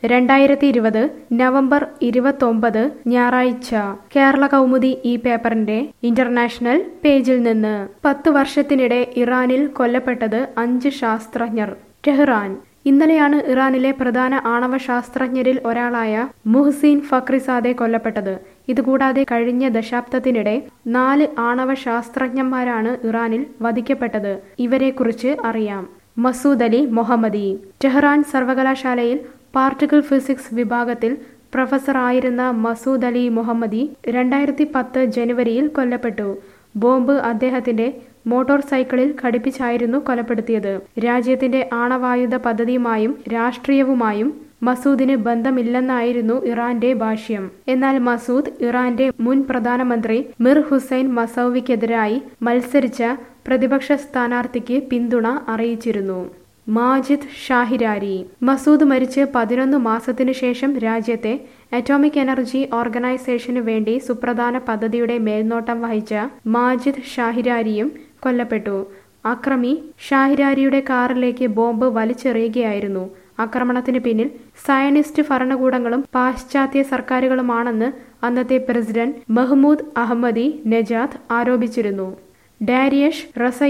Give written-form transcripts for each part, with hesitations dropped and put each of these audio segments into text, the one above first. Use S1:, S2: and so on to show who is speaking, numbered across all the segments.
S1: 2020 November 29 ഞായറാഴ്ച കേരള കൗമുദി ഈ പേപ്പറിന്റെ ഇന്റർനാഷണൽ പേജിൽ നിന്ന് 10 വർഷത്തിനിടെ ഇറാനിൽ കൊല്ലപ്പെട്ടത് 5 ശാസ്ത്രജ്ഞർ. ടെഹ്റാൻ. ഇന്നലെയാണ് ഇറാനിലെ പ്രധാന ആണവ ശാസ്ത്രജ്ഞരിൽ ഒരാളായ മുഹ്സിൻ ഫക്രിസാദെ കൊല്ലപ്പെട്ടത്. ഇതുകൂടാതെ കഴിഞ്ഞ ദശാബ്ദത്തിനിടെ 4 ആണവ ശാസ്ത്രജ്ഞന്മാരാണ് ഇറാനിൽ വധിക്കപ്പെട്ടത്. ഇവരെക്കുറിച്ച് അറിയാം. Masoud Ali Mohammadi. ടെഹ്റാൻ സർവകലാശാലയിൽ പാർട്ടിക്കിൾ ഫിസിക്സ് വിഭാഗത്തിൽ പ്രൊഫസറായിരുന്ന മസൂദ് അലി മൊഹമ്മദി 2010 ജനുവരിയിൽ കൊല്ലപ്പെട്ടു. ബോംബ് അദ്ദേഹത്തിന്റെ മോട്ടോർ സൈക്കിളിൽ ഘടിപ്പിച്ചായിരുന്നു കൊലപ്പെടുത്തിയത്. രാജ്യത്തിന്റെ ആണവായുധ പദ്ധതിയുമായും രാഷ്ട്രീയവുമായും മസൂദിന് ബന്ധമില്ലെന്നായിരുന്നു ഇറാന്റെ ഭാഷ്യം. എന്നാൽ മസൂദ് ഇറാന്റെ മുൻ പ്രധാനമന്ത്രി മിർ ഹുസൈൻ മസൗവിക്കെതിരായി മത്സരിച്ച പ്രതിപക്ഷ സ്ഥാനാർത്ഥിക്ക് പിന്തുണ അറിയിച്ചിരുന്നു. മാജിദ് ഷാഹിരാരി. മസൂദ് മരിച്ച് 11 മാസത്തിനു ശേഷം രാജ്യത്തെ അറ്റോമിക് എനർജി ഓർഗനൈസേഷനു വേണ്ടി സുപ്രധാന പദ്ധതിയുടെ മേൽനോട്ടം വഹിച്ച മാജിദ് ഷാഹിരാരിയും കൊല്ലപ്പെട്ടു. അക്രമി ഷാഹിരാരിയുടെ കാറിലേക്ക് ബോംബ് വലിച്ചെറിയുകയായിരുന്നു. ആക്രമണത്തിന് പിന്നിൽ സയനിസ്റ്റ് ഭരണകൂടങ്ങളും പാശ്ചാത്യ സർക്കാരുകളുമാണെന്ന് അന്നത്തെ പ്രസിഡന്റ് മഹ്മൂദ് അഹമ്മദി നെജാദ് ആരോപിച്ചിരുന്നു. ഡാരിയഷ്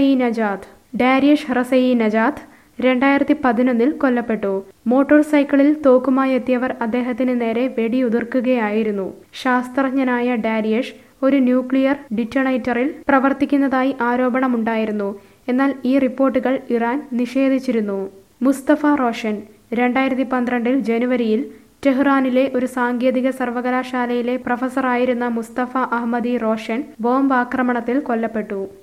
S1: റസയി നജാദ് 2011 കൊല്ലപ്പെട്ടു. മോട്ടോർ സൈക്കിളിൽ തോക്കുമായി എത്തിയവർ അദ്ദേഹത്തിന് നേരെ വെടിയുതിർക്കുകയായിരുന്നു. ശാസ്ത്രജ്ഞനായ ഡാരിയഷ് ഒരു ന്യൂക്ലിയർ ഡിറ്റണേറ്ററിൽ പ്രവർത്തിക്കുന്നതായി ആരോപണമുണ്ടായിരുന്നു. എന്നാൽ ഈ റിപ്പോർട്ടുകൾ ഇറാൻ നിഷേധിച്ചിരുന്നു. മുസ്തഫ റോഷൻ. 2012 ജനുവരിയിൽ ടെഹ്റാനിലെ ഒരു സാങ്കേതിക സർവകലാശാലയിലെ പ്രൊഫസറായിരുന്ന മുസ്തഫ അഹമ്മദി റോഷൻ ബോംബാക്രമണത്തിൽ കൊല്ലപ്പെട്ടു.